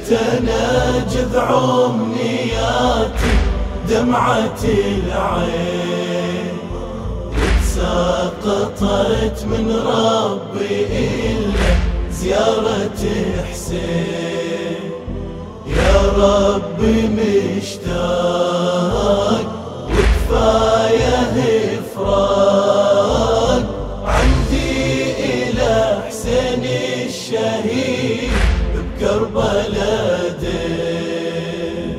أنا جذع أمنياتي دمعة العين، وتساقطت من ربي إلا زيارة حسين. يا ربي مشتاق وكفاية فراق عندي إلى حسين الشهيد بكربلاء دين.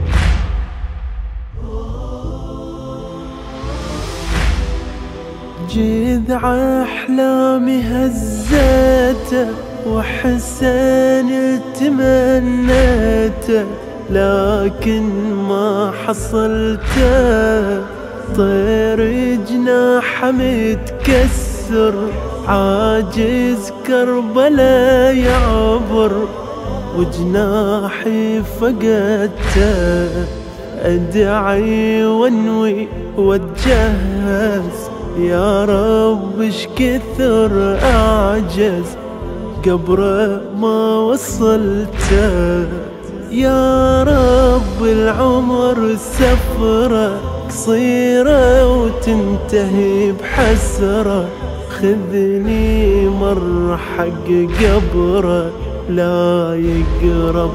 جذع أحلامي هزيته وحسين تمنيته، لكن ما حصلته. طير جناحه متكسر عاجز كربلاء يعبر، وجناحي فقدته. أدعي وانوي واتجهز، يا رب اش كثر أعجز قبره ما وصلته. يا رب العمر سفرة قصيرة وتنتهي بحسرة، خذني مر حق قبره لا يقرب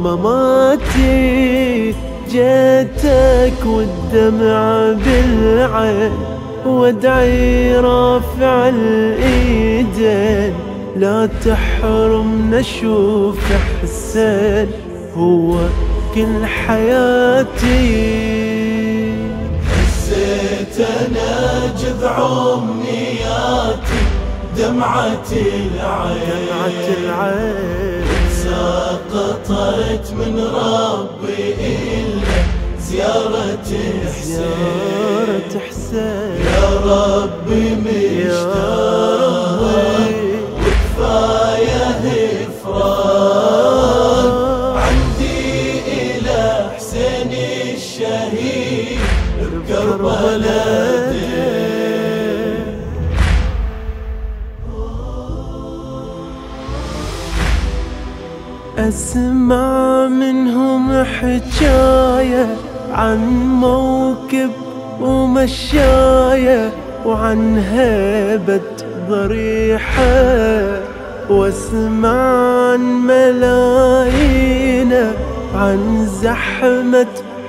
مماتي. جيتك والدمع بالعين وادعي رافع الايدين، لا تحرمنا نشوف حسين هو كل حياتي. هزيت أنا جذع أمنياتي دمعة العين، سقطت من ربي إلا زيارة حسين. يا ربي مشتاق وكفاية فراق عندي إلى حسين الشهيد بكربلاء دين. أسمع منهم حكاية عن موكب ومشاية، وعن هيبة ضريحة، واسمع عن ملايين، عن زحمة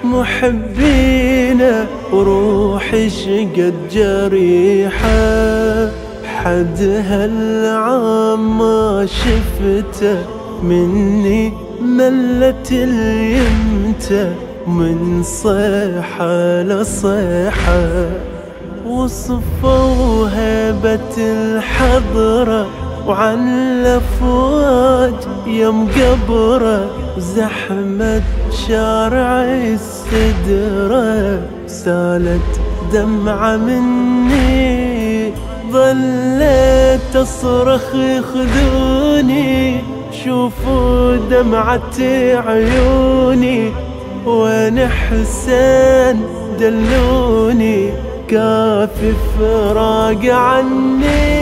محبين، وروحي شقد جريحة. حد هالعام ما شفته مني ملت اليمته، من صيحة لصيحة. وصفوا هيبة الحضرة وعن الأفواج يم قبره، زحمة شارع السدرة سالت دمعة مني. ظليت أصرخ خذوني، شوفوا دمعة عيوني، وين حسين دلوني، كافي فراق عني.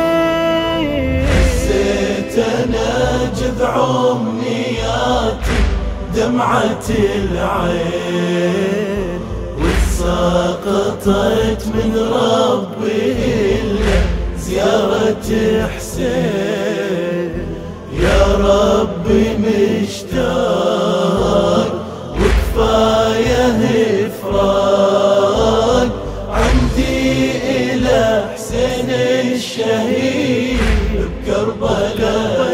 هزيت أنا جذع أمنياتي دمعة العين، وسقطت من ربي إلا زيارة حسين. يا ربي مشتاق وكفاية فراق عندي إلى حسين الشهيد بكربلاء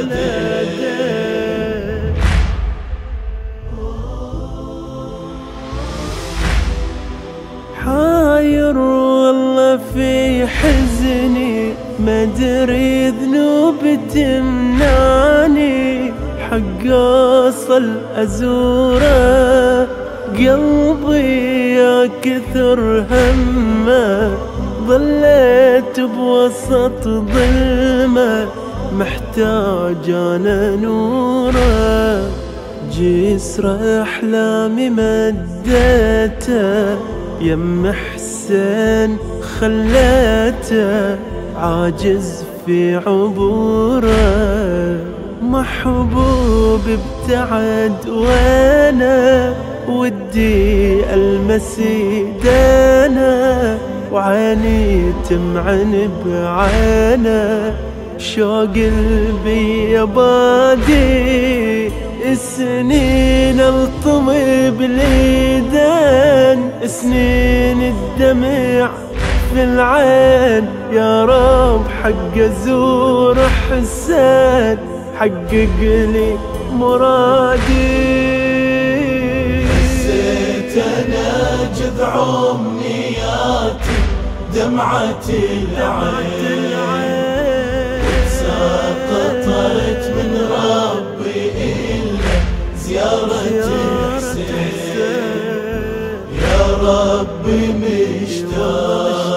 دين. حاير والله في حزني، مدري ذنوب تمنعني، حق أصل أزوره قلبي يا كثر همه. ظليت بوسط ظلمه محتاج أنا نوره، جسر أحلامي مديته يم حسين خليته، عاجز في عبوره. محبوب ابتعد وانا ودي المس ايدينا، وعانيت معن بعانى شوق قلبي يبادي، سنين الطم بالايدين، سنين الدمع في العين. يا رب حق ازور حسين، حقق لي مرادي. حسيت انا جذع امنياتي دمعة العين، سقطت من ربي إلا زيارة حسين. يا ربي مشتاق